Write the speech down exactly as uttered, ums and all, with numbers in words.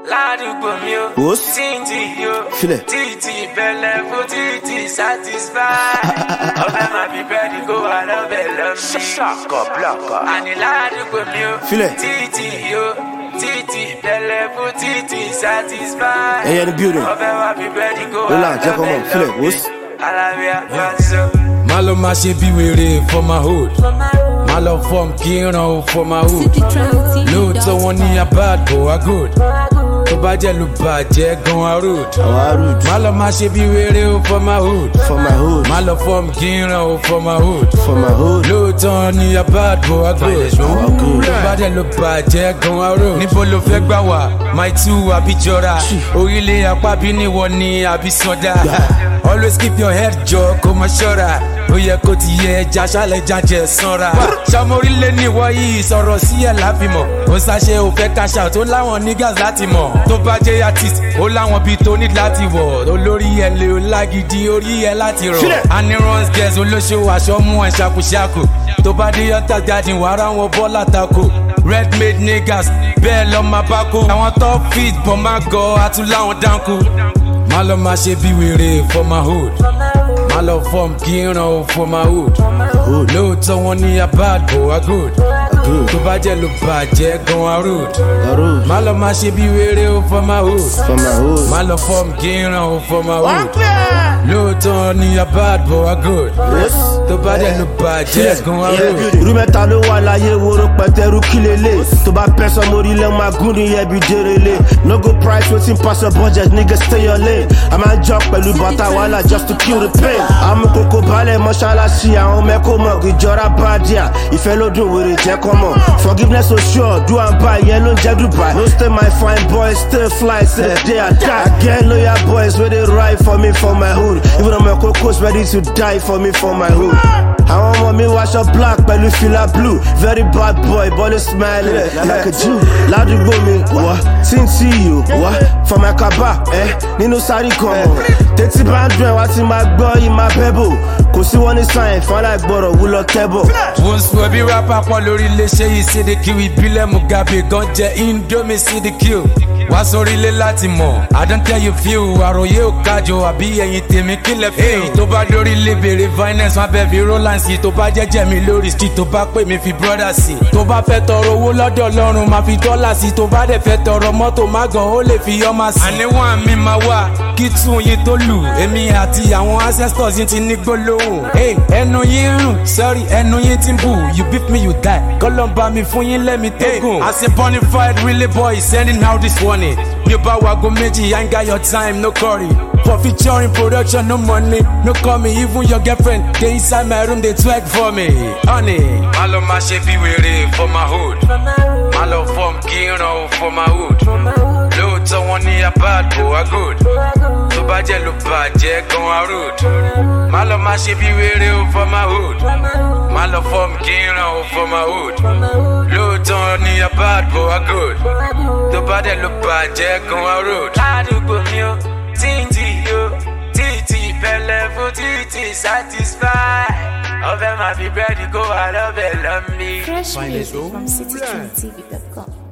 ládùúgbò mi o. Títí yo, títí bẹ̀lẹ̀ fún títí satisfy. Ọbẹ̀ máa fi bẹ́ẹ̀ni kó wà lọ́bẹ̀ lọ́mí. Ṣọ́kọ̀ blọ́kọ̀. Àní ládùúgbò mi o. Títí yo, títí bẹ̀lẹ̀ fún títí satisfy. Ẹyẹ ni building. Ọbẹ̀ máa fi bẹ́ẹ̀ni kó wà lọ́bẹ̀ lọ́mí. Alábíà Brazil. Má lọ máa ṣe bí wèrè for my hood. Má lọ fọ́ọ̀mù kí n ràn ó for my hood. Lóòótọ́ wọn ní abad bò wá good. Tó bá jẹ́ ló bàjẹ́ gan wa rude. Má lọ máa ṣe bí wèrè ó for my hood. Má lọ fọ́ọ̀mù kí n ràn ó for my hood. Lóòótọ́ wọn ní abad bò wá good. Tó bá jẹ́ ló bàjẹ́ gan wa rude. Níbo ló fẹ́ gbà wá? My two àbíjọra. Orílẹ̀ apá bí níwọ ni àbí sọ́dá. Always keep your head jọ kó má ṣọ́ra. Ó yẹ kó ti yẹ ẹja ṣálẹ̀ jájẹ sanra. Ṣàmórílẹ̀ níwọ yìí sọ̀rọ̀ sí ẹ̀ láfimọ̀. Ó ṣàṣe ò fẹ́ cash tó láwọn niggas láti mọ̀. Tó bá jẹ́ artist ó láwọn bíi tó ní láti wọ̀. Olórí ẹ̀ lè o lágídí orí ẹ̀ láti rọ̀. Annie runs girls olóṣèlú aṣọ mú ẹ̀ ṣàkúṣàkù. Tó bá dé yọta jáde wàrà wọn bọ́lá tako. Red made niggas bẹ́ẹ̀ lọ́ máa bá kó. Àwọn top feet bọ̀ máa gọ àtúláwọn dánkù. Má lọ máa ṣe bí wèrè for my hood. Má lọ fọ́ọ̀mù kí n ràn ó for my hood. Lóòótọ́ wọn ní abad bò wá good. Tó bá jẹ́ ló bàjẹ́ gan wa rude. Má lọ máa ṣe bí wèrè ó for my hood. Má lọ fọ́ọ̀mù kí n ràn ó for my hood. Lóòótọ́ wọn ní abad bò wá good. Tó bá jẹ́ ló bàjẹ́ gan wa rude. Irú mẹ́ta ló wà láyé woro pẹ̀tẹ́rù kí lélẹ̀. Tó bá pẹ́ sọ mórí lẹ́ máa gún ní ẹbí dérélé. No go price wetin pass your budget nigga stay your lane. A máa ń jọ pẹ̀lú bàtà wàhálà just to kill the pain. Amúkókó balẹ̀ mọ́ṣáláṣí àwọn mẹ́kó mọ̀ ìjọra bàdíà. Ìfẹ́ ló dùn wèrè jẹ́ kọ́ mọ̀. Forgiveness so sure, do and buy, yẹn ló ń jẹ́ Dubai. No stay my fine boys, still fly, still day I die. I get loyal boys where they ride for me for my hood. Even though my coco's ready to die for me for my hood. Àwọn ọmọ mi wáṣọ black pẹ̀lú fìlà blue. Very bad boy, body smiling like a Jew. Ládùúgbò mi wá, tí ń tí yò wá. For my kaba, eh, nínú sáré kan mọ̀. Tètè bá ń dùn ẹ̀ wá tí máa gbọ́ yìí máa bẹ́ bò. Kò sí wọn ní sáyẹn fún aláìgbọ́rọ̀ wúlọ tẹ́bọ̀. Wọ́n sọ bí rápá pọ̀ lórí iléeṣẹ́ yìí C D Q ìbílẹ̀ Mugabe gan jẹ́ Indomie C D Q. Wá sórí ilé láti mọ̀, I don't tell you feel. Àròyé ò kájọ àbí ẹ̀yìn tèmi kílẹ̀ feel. Tó bá dórí ilé bèrè finance wọn bẹ̀ fi Roland sí. Tó bá jẹ́jẹ́ mi lórí street tó bá pè mí fi brother sí. Tó bá fẹ́ tọrọ owó lọ́dọ̀ Ọlọ́run máa fi dọ́là sí. Tó bá dẹ̀ fẹ́ tọrọ mọ́tò má gan ó lè fi ọmọ sí. Àníwọ̀n mi máa wà kí tún yín tó lù. Èmi àti àwọn ancestors yín ti ní gbólóhùn. Ẹnu yín rùn, sorry ẹnu yín ti ń bù. You beat me you die, kọ́lọ́ bá mi fún yín lẹ́mi tó gùn. As a bonafide really boy sending out this warning. Bí o bá wago méjì, I ain't got your time, no curry. For featuring production, no money, no call me. Even your girlfriend, they inside my room, they twerk for me. Honey, má lọ máa ṣe bí wèrè for my hood. Má lọ fọ́ọ̀mù kí n ràn ó for my hood. Lóòótọ́ wọn ní abad bò wá good. Tó bá jẹ́ ló bàjẹ́ gan wa rude. Má lọ máa ṣe bí wèrè ó for my hood. Má lọ fọ́ọ̀mù kí n ràn ó for my hood. Lóòótọ́ wọn ní abad bò wá good. Tó bá jẹ́ ló bàjẹ́ gan wa rude. Ládùúgbò mi o, títí yo, títí bẹ̀lẹ̀ fún títí satisfy. Ọbẹ̀ máa fi bẹ́ẹ̀ni kó wà lọ́bẹ̀ lọ́mí. Fresh music from city trend T V dot com.